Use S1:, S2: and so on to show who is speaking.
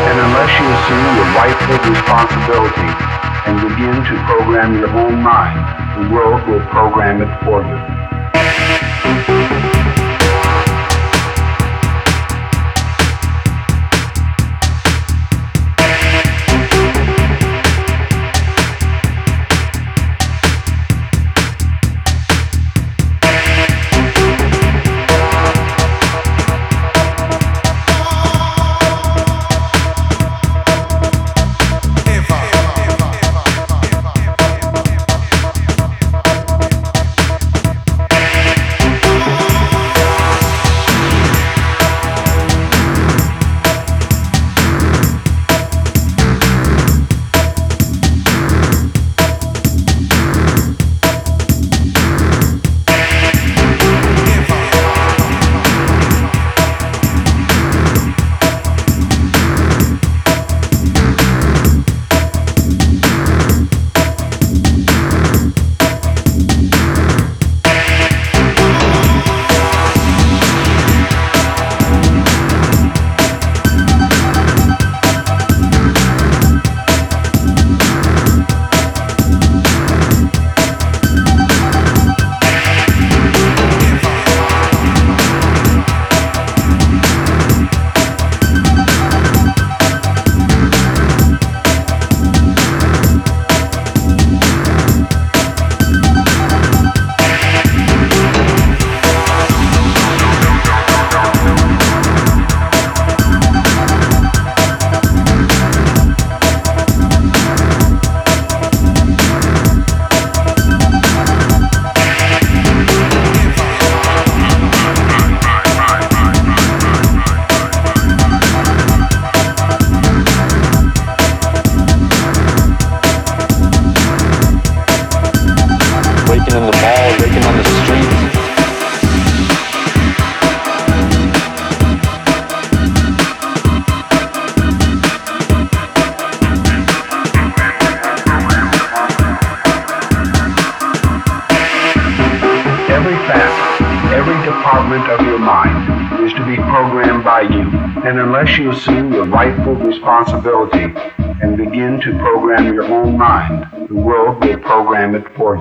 S1: And unless you assume your rightful responsibility and begin to program your own mind, the world will program it for you.
S2: Waking in the mall, waking on the streets.
S1: Every facet, every department of your mind is to be programmed by you. And unless you assume your rightful responsibility and begin to program your own mind, the world will program it for you.